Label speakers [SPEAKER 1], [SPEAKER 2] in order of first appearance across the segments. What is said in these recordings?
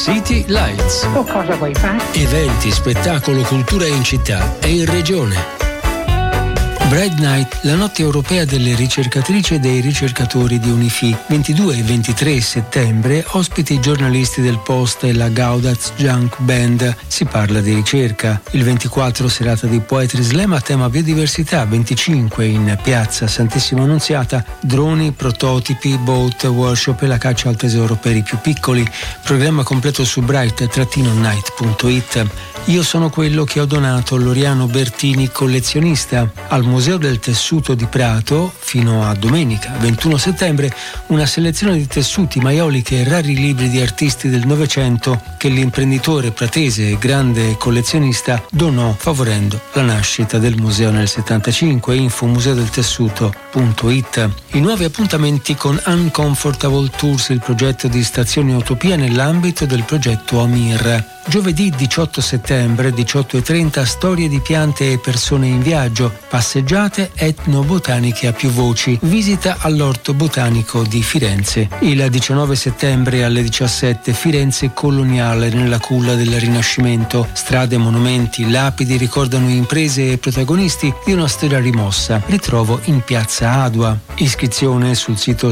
[SPEAKER 1] City Lights.
[SPEAKER 2] O cosa vuoi fare?
[SPEAKER 1] Eventi, spettacolo, cultura in città e in regione. Bright Night, la notte europea delle ricercatrici e dei ricercatori di Unifi. 22 e 23 settembre, ospiti giornalisti del Post e la Gaudaz Junk Band. Si parla di ricerca. Il 24 serata di Poetry Slam a tema biodiversità. 25 in piazza Santissima Annunziata, droni, prototipi, boat, workshop e la caccia al tesoro per i più piccoli. Programma completo su bright-night.it. Io sono quello che ho donato Loriano Bertini, collezionista. Al Museo del Tessuto di Prato, fino a domenica 21 settembre, una selezione di tessuti, maioliche e rari libri di artisti del Novecento che l'imprenditore pratese e grande collezionista donò, favorendo la nascita del museo nel 75. Info museodeltessuto.it. I nuovi appuntamenti con Uncomfortable Tours, il progetto di Stazione Utopia nell'ambito del progetto Amir. Giovedì 18 settembre, 18:30, storie di piante e persone in viaggio, passeggiate etnobotaniche a più voci, visita all'Orto Botanico di Firenze. Il 19 settembre alle 17, Firenze coloniale nella culla del Rinascimento. Strade, monumenti, lapidi ricordano imprese e protagonisti di una storia rimossa. Ritrovo in piazza Adua. Iscrizione sul sito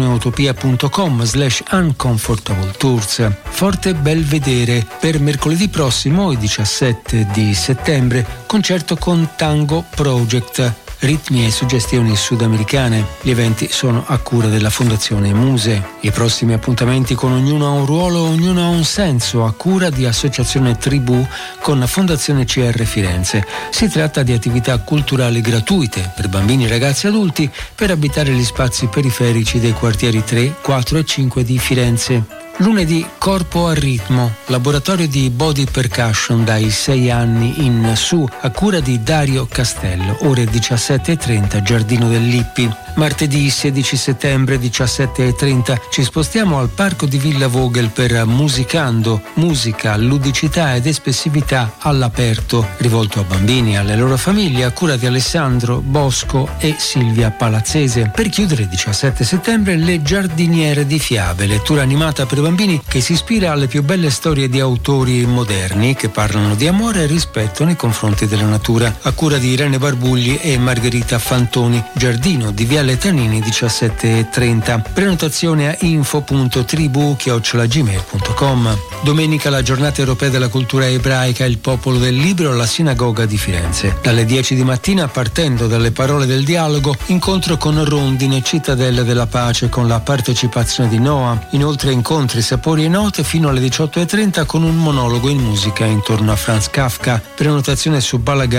[SPEAKER 1] stazioneutopia.com/uncomfortable tours. Forte Belvedere, per mercoledì prossimo, il 17 di settembre, concerto con Tango Project, ritmi e suggestioni sudamericane. Gli eventi sono a cura della Fondazione Muse. I prossimi appuntamenti con Ognuno ha un ruolo, ognuno ha un senso, a cura di Associazione Tribù con Fondazione CR Firenze. Si tratta di attività culturali gratuite per bambini, ragazzi e adulti per abitare gli spazi periferici dei quartieri 3, 4 e 5 di Firenze. Lunedì, Corpo a ritmo, laboratorio di body percussion dai 6 anni in su, a cura di Dario Castello, ore 17:30, Giardino del Lippi. Martedì 16 settembre, 17:30, ci spostiamo al Parco di Villa Vogel per Musicando, musica, ludicità ed espressività all'aperto, rivolto a bambini e alle loro famiglie, a cura di Alessandro Bosco e Silvia Palazzese. Per chiudere, 17 settembre, Le giardiniere di Fiabe, lettura animata per bambini che si ispira alle più belle storie di autori moderni che parlano di amore e rispetto nei confronti della natura, a cura di Irene Barbugli e Margherita Fantoni. Giardino di Viale Tanini, 17:30. Prenotazione a info.tribu@gmail.com. Domenica, la giornata europea della cultura ebraica, il popolo del libro alla sinagoga di Firenze. Dalle 10 di mattina, partendo dalle parole del dialogo, incontro con Rondine, cittadella della pace, con la partecipazione di Noah. Inoltre incontri, sapori e note fino alle 18:30 con un monologo in musica intorno a Franz Kafka. Prenotazione su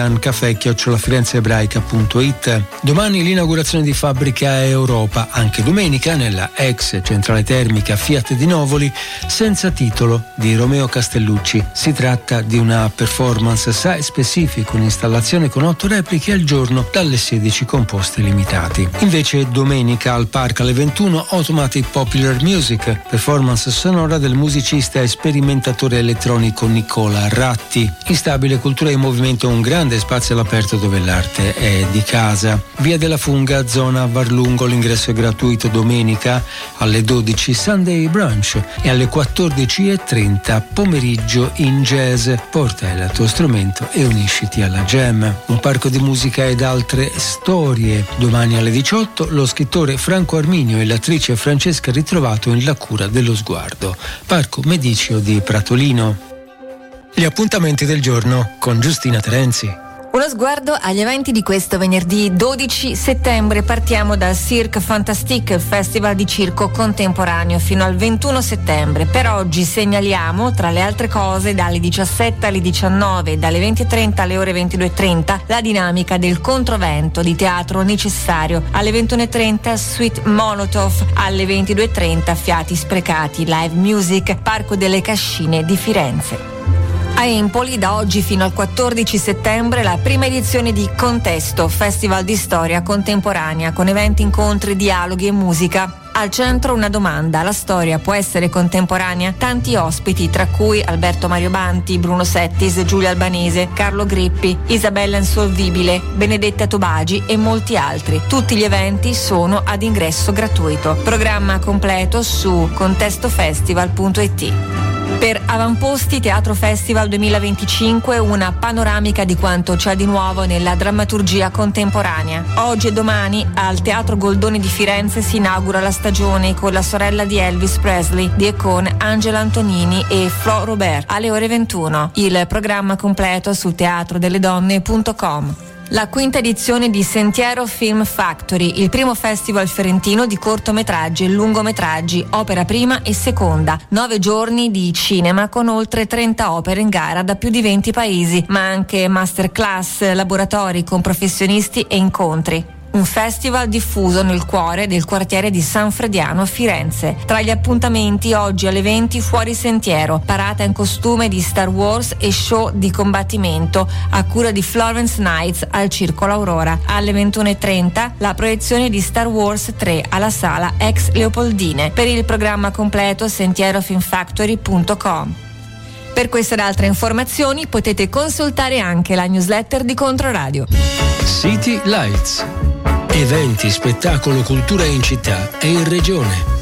[SPEAKER 1] balagan@firenzeebraica.it. Domani l'inaugurazione di Fabbrica Europa, anche domenica nella ex centrale termica Fiat di Novoli, senza titolo, di Romeo Castellucci. Si tratta di una performance site specific con installazione con 8 repliche al giorno dalle 16 con posti limitati. Invece domenica al Park alle 21, Automatic Popular Music, performance sonora del musicista e sperimentatore elettronico Nicola Ratti. Instabile cultura in movimento, un grande spazio all'aperto dove l'arte è di casa. Via della Funga, zona Varlungo, l'ingresso è gratuito domenica alle 12 Sunday Brunch e alle 14:30 pomeriggio in jazz. Porta il tuo strumento e unisciti alla jam. Un parco di musica ed altre storie. Domani alle 18 lo scrittore Franco Arminio e l'attrice Francesca Ritrovato in La cura dello sguardo. Parco Medicio di Pratolino. Gli appuntamenti del giorno con Giustina Terenzi.
[SPEAKER 3] Uno sguardo agli eventi di questo venerdì 12 settembre. Partiamo dal Cirque Fantastique, il festival di circo contemporaneo, fino al 21 settembre. Per oggi segnaliamo, tra le altre cose, dalle 17 alle 19 e dalle 20:30 alle ore 22:30, la dinamica del Controvento di Teatro Necessario. Alle 21:30 Sweet Molotov, alle 22:30 Fiati Sprecati, live music, Parco delle Cascine di Firenze. A Empoli, da oggi fino al 14 settembre, la prima edizione di Contesto, festival di storia contemporanea con eventi, incontri, dialoghi e musica. Al centro una domanda: la storia può essere contemporanea? Tanti ospiti, tra cui Alberto Mario Banti, Bruno Settis, Giulia Albanese, Carlo Grippi, Isabella Insolvibile, Benedetta Tobagi e molti altri. Tutti gli eventi sono ad ingresso gratuito. Programma completo su contestofestival.it. Per Avamposti Teatro Festival 2025, una panoramica di quanto c'è di nuovo nella drammaturgia contemporanea. Oggi e domani al Teatro Goldoni di Firenze si inaugura la stagione con la sorella di Elvis Presley, con Angela Antonini e Flo Robert alle ore 21. Il programma completo su teatrodelledonne.com. La quinta edizione di Sentiero Film Factory, il primo festival fiorentino di cortometraggi e lungometraggi, opera prima e seconda. 9 giorni di cinema con oltre 30 opere in gara da più di 20 paesi, ma anche masterclass, laboratori con professionisti e incontri. Un festival diffuso nel cuore del quartiere di San Frediano a Firenze. Tra gli appuntamenti oggi alle 20 fuori sentiero, parata in costume di Star Wars e show di combattimento a cura di Florence Nights al Circolo Aurora. Alle 21:30 la proiezione di Star Wars 3 alla sala ex Leopoldine. Per il programma completo sentierofilmfactory.com. Per queste ed altre informazioni potete consultare anche la newsletter di Controradio.
[SPEAKER 1] City Lights. Eventi, spettacolo, cultura in città e in regione.